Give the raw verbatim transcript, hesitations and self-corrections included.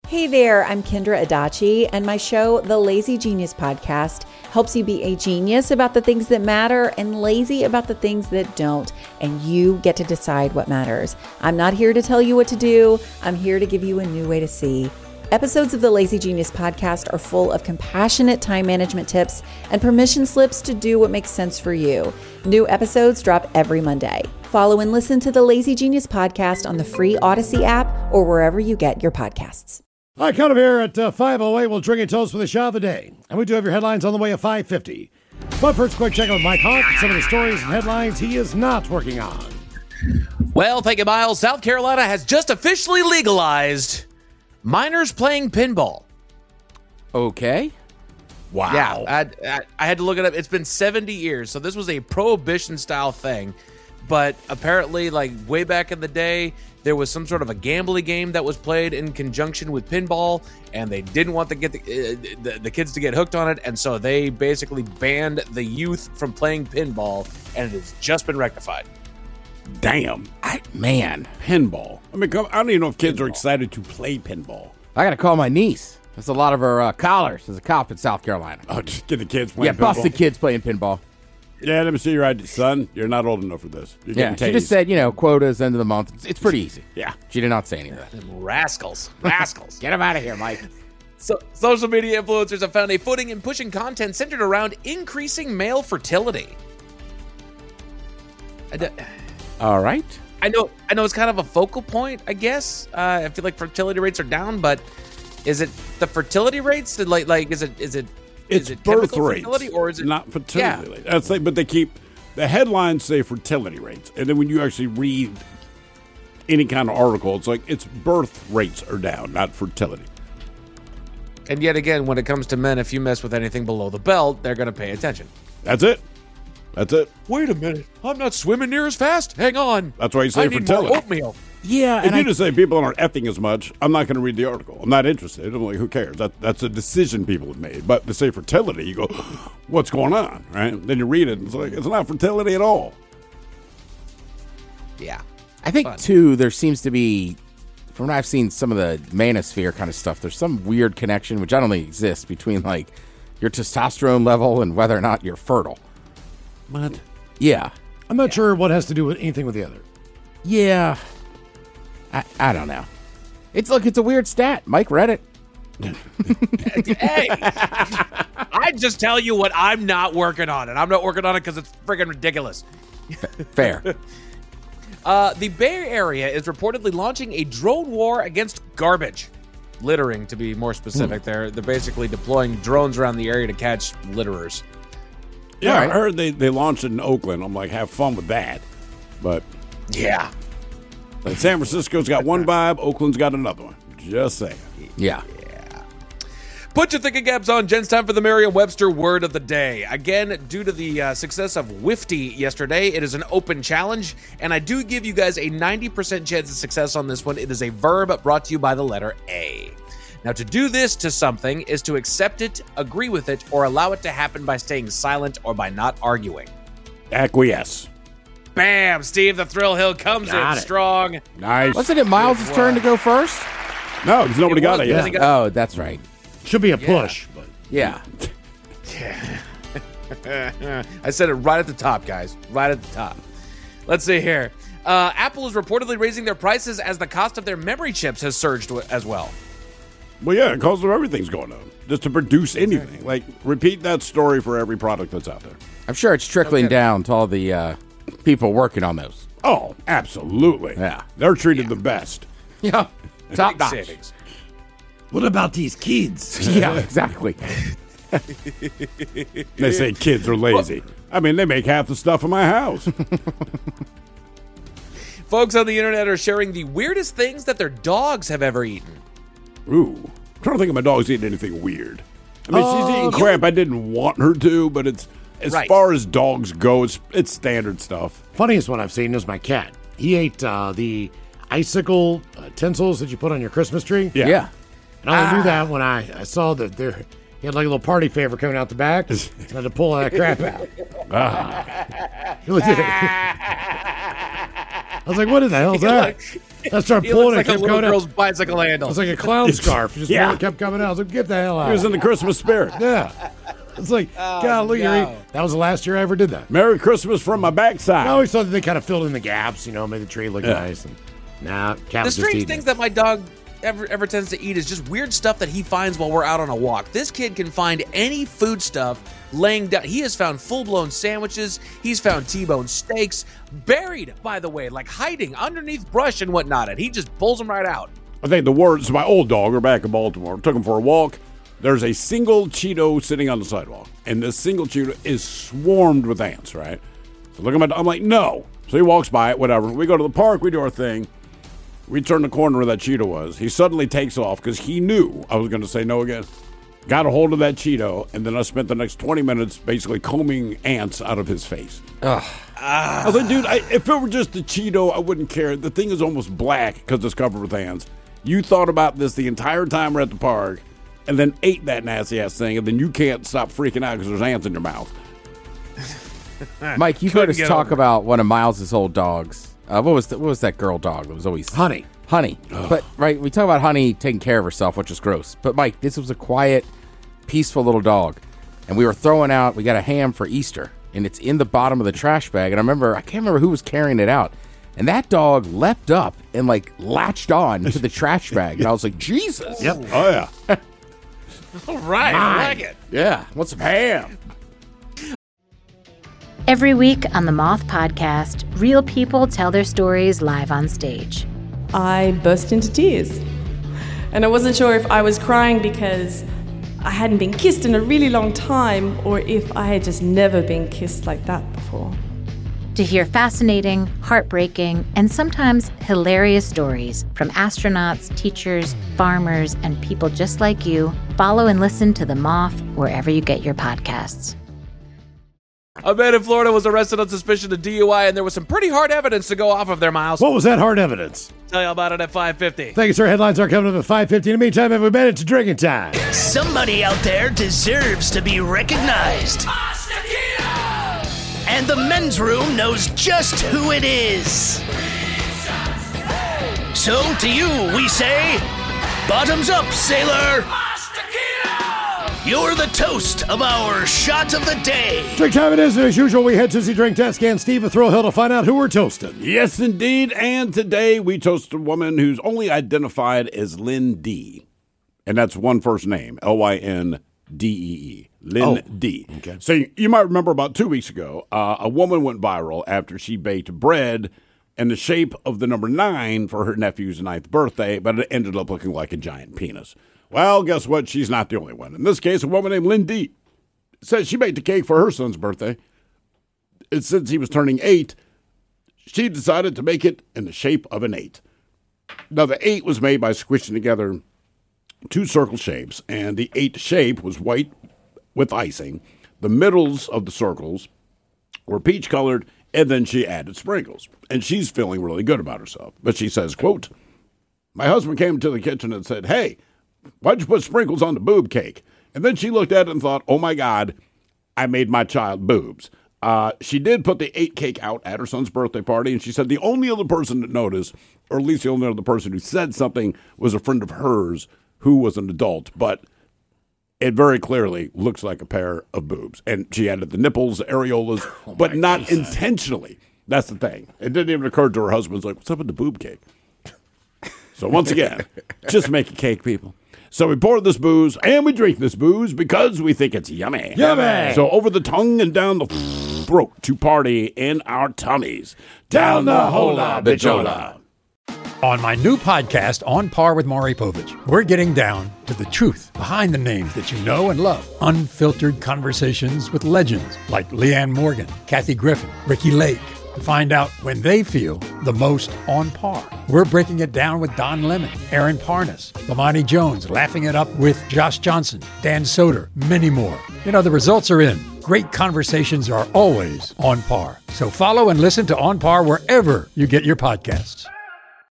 Hey there, I'm Kendra Adachi, and my show, The Lazy Genius Podcast, helps you be a genius about the things that matter and lazy about the things that don't, and you get to decide what matters. I'm not here to tell you what to do. I'm here to give you a new way to see. Episodes of the Lazy Genius Podcast are full of compassionate time management tips and permission slips to do what makes sense for you. New episodes drop every Monday. Follow and listen to the Lazy Genius Podcast on the free Odyssey app or wherever you get your podcasts. All right, kind of here at uh, five oh eight, we'll drink a toast for the shot of the day. And we do have your headlines on the way at five fifty. But first, quick check with Mike Hawk and some of the stories and headlines he is not working on. Well, thank you, Miles. South Carolina has just officially legalized minors playing pinball. Okay. Wow. Yeah, I, I, I had to look it up. It's been seventy years, so this was a prohibition-style thing. But apparently, like, way back in the day, there was some sort of a gambling game that was played in conjunction with pinball, and they didn't want to get the, uh, the, the kids to get hooked on it, and so they basically banned the youth from playing pinball, and it has just been rectified. Damn. I, man. Pinball. I mean, come, I don't even know if kids pinball. are excited to play pinball. I got to call my niece. That's a lot of her uh, collars as a cop in South Carolina. Oh, just get the kids playing yeah, pinball. Yeah, bust the kids playing pinball. Yeah, let me see your I D. Son, you're not old enough for this. You're yeah, she just said, you know, quotas, end of the month. It's, it's pretty easy. Yeah. She did not say anything. Rascals. Rascals. Get them out of here, Mike. So, social media influencers have found a footing in pushing content centered around increasing male fertility. I d- All right. I know I know it's kind of a focal point, I guess. Uh, I feel like fertility rates are down, but is it the fertility rates? Like, like is it is it It's is it birth rates, rates, or is it not fertility yeah. rates? That's like, but they keep the headlines say fertility rates, and then when you actually read any kind of article, it's like it's birth rates are down, not fertility. And yet again, when it comes to men, if you mess with anything below the belt, they're going to pay attention. That's it. That's it. Wait a minute, I'm not swimming near as fast. Hang on. That's why you say I need fertility. more oatmeal. Yeah, if and you I, just say people aren't effing as much, I'm not going to read the article. I'm not interested. I'm like, who cares? That that's a decision people have made. But to say fertility, you go, what's going on, right? Then you read it, and it's like it's not fertility at all. Yeah, I think Fun. too. There seems to be, from what I've seen, some of the manosphere kind of stuff. There's some weird connection, which I don't think exists, between like your testosterone level and whether or not you're fertile. What? Yeah, I'm not Yeah. sure what has to do with anything with the other. yeah. I, I don't know. It's look, it's a weird stat. Mike read it. Hey, I just tell you what I'm not working on, and I'm not working on it because it's friggin' ridiculous. Fair. Uh, the Bay Area is reportedly launching a drone war against garbage. Littering, to be more specific. Hmm. They're they're basically deploying drones around the area to catch litterers. Yeah, right. I heard they, they launched it in Oakland. I'm like, have fun with that. But Yeah. But San Francisco's got one vibe, Oakland's got another one. Just saying. Yeah. Put your thinking caps on, Jen's time for the Merriam-Webster word of the day. Again, due to the uh, success of Wifty yesterday, it is an open challenge, and I do give you guys a ninety percent chance of success on this one. It is a verb brought to you by the letter A. Now, to do this to something is to accept it, agree with it, or allow it to happen by staying silent or by not arguing. Acquiesce. Bam! Steve the Thrill Hill comes Got in it. strong. Nice. Wasn't it Miles' turn to go first? No, because nobody It got was, it because yet. he got- Oh, that's right. Should be a Yeah. push, but Yeah. I said it right at the top, guys. Right at the top. Let's see here. Uh, Apple is reportedly raising their prices as the cost of their memory chips has surged w- as well. Well, yeah, because of everything's going on. Just to produce anything. Like, repeat that story for every product that's out there. I'm sure it's trickling Okay. down to all the uh, people working on those. Oh, absolutely. Yeah. They're treated the best. Yeah. Top Big notch. savings. what about these kids? Yeah, exactly. They say kids are lazy. I mean, they make half the stuff in my house. Folks on the internet are sharing the weirdest things that their dogs have ever eaten. Ooh. I'm trying to think if my dog's eating anything weird. I mean, she's eating Oh, crap I didn't want her to, but it's as Right. far as dogs go, it's, it's standard stuff. Funniest one I've seen is my cat. He ate uh, the icicle uh, tinsels that you put on your Christmas tree. Yeah. Yeah. And I only knew that when I, I saw that there he had like a little party favor coming out the back. And I had to pull that crap out. Ah. It was- I was like, what in the hell is You're that? like, I started He pulling looks like it, a kept little going out. girl's bicycle handle. It's like a clown scarf. Just Yeah. yeah. kept coming out. I was like, get the hell out. He was in the Christmas spirit. yeah. It's like, God, look, no. you're- that was the last year I ever did that. Merry Christmas from my backside. I always thought that they kind of filled in the gaps, you know, made the tree look Yeah. nice. And nah, Cat The was just strange eating things it. that my dog ever ever tends to eat is just weird stuff that he finds while we're out on a walk. This kid can find any food stuff laying down. He has found full-blown sandwiches. He's found T-bone steaks, buried, by the way, like hiding underneath brush and whatnot, and he just pulls them right out. I think the words, my old dog, are back in Baltimore. Took him for a walk. There's a single Cheeto sitting on the sidewalk, and this single Cheeto is swarmed with ants, right? So look at my dog. I'm like, no. So he walks by it, whatever. We go to the park. We do our thing. We turn the corner where that Cheeto was. He suddenly takes off because he knew I was going to say no again. Got a hold of that Cheeto, and then I spent the next twenty minutes basically combing ants out of his face. Ugh. I was like, dude, I, if it were just a Cheeto, I wouldn't care. The thing is almost black because it's covered with ants. You thought about this the entire time we're at the park, and then ate that nasty-ass thing, and then you can't stop freaking out because there's ants in your mouth. Mike, you've heard us get talk over it. about one of Miles's old dogs. Uh, what was the, what was that girl dog that was always Honey. Honey. But right, we talk about Honey taking care of herself, which is gross. But Mike, this was a quiet, peaceful little dog, and we were throwing out. We got a ham for Easter, and it's in the bottom of the trash bag. And I remember, I can't remember who was carrying it out, and that dog leapt up and like latched on to the trash bag, and I was like, Jesus. Yep. Oh, yeah. All right, I like it. Yeah, want some ham? Every week on the Moth Podcast, real people tell their stories live on stage. I burst into tears. And I wasn't sure if I was crying because I hadn't been kissed in a really long time or if I had just never been kissed like that before. To hear fascinating, heartbreaking, and sometimes hilarious stories from astronauts, teachers, farmers, and people just like you, follow and listen to The Moth wherever you get your podcasts. A man in Florida was arrested on suspicion of D U I, and there was some pretty hard evidence to go off of there, Miles. What was that hard evidence? Tell you about it at five fifty. Thank you, sir. Headlines are coming up at five fifty. In the meantime, every minute to drinking time. Somebody out there deserves to be recognized. And the men's room knows just who it is. So to you, we say, bottoms up, sailor. You're the toast of our shot of the day. Drink time it is, and as usual, we head to the drink desk and Steve a Thrill Hill to find out who we're toasting. Yes, indeed. And today we toast a woman who's only identified as Lynn D. And that's one first name, L Y N D E E. Lynn Oh, D. okay. So you, you might remember about two weeks ago, uh, a woman went viral after she baked bread in the shape of the number nine for her nephew's ninth birthday, but it ended up looking like a giant penis. Well, guess what? She's not the only one. In this case, a woman named Lynn D. says she baked a cake for her son's birthday. And since he was turning eight, she decided to make it in the shape of an eight. Now, the eight was made by squishing together two circle shapes, and the eight shape was white with icing. The middles of the circles were peach-colored, and then she added sprinkles. And she's feeling really good about herself. But she says, quote, "My husband came to the kitchen and said, 'Hey, why'd you put sprinkles on the boob cake?' And then she looked at it and thought, 'Oh my God, I made my child boobs.'" Uh, she did put the eight cake out at her son's birthday party, and she said the only other person that noticed, or at least the only other person who said something, was a friend of hers who was an adult. But it very clearly looks like a pair of boobs. And she added the nipples, the areolas, oh but not God. intentionally. That's the thing. It didn't even occur to her husband's like, what's up with the boob cake? So once again, just make a cake, people. So we pour this booze, and we drink this booze because we think it's yummy. Yummy! So over the tongue and down the throat to party in our tummies. Down the hola bichola. On my new podcast, On Par with Maury Povich, we're getting down to the truth behind the names that you know and love. Unfiltered conversations with legends like Leanne Morgan, Kathy Griffin, Ricky Lake, to find out when they feel the most on par. We're breaking it down with Don Lemon, Aaron Parnas, Lamani Jones, laughing it up with Josh Johnson, Dan Soder, many more. You know, the results are in. Great conversations are always on par. So follow and listen to On Par wherever you get your podcasts.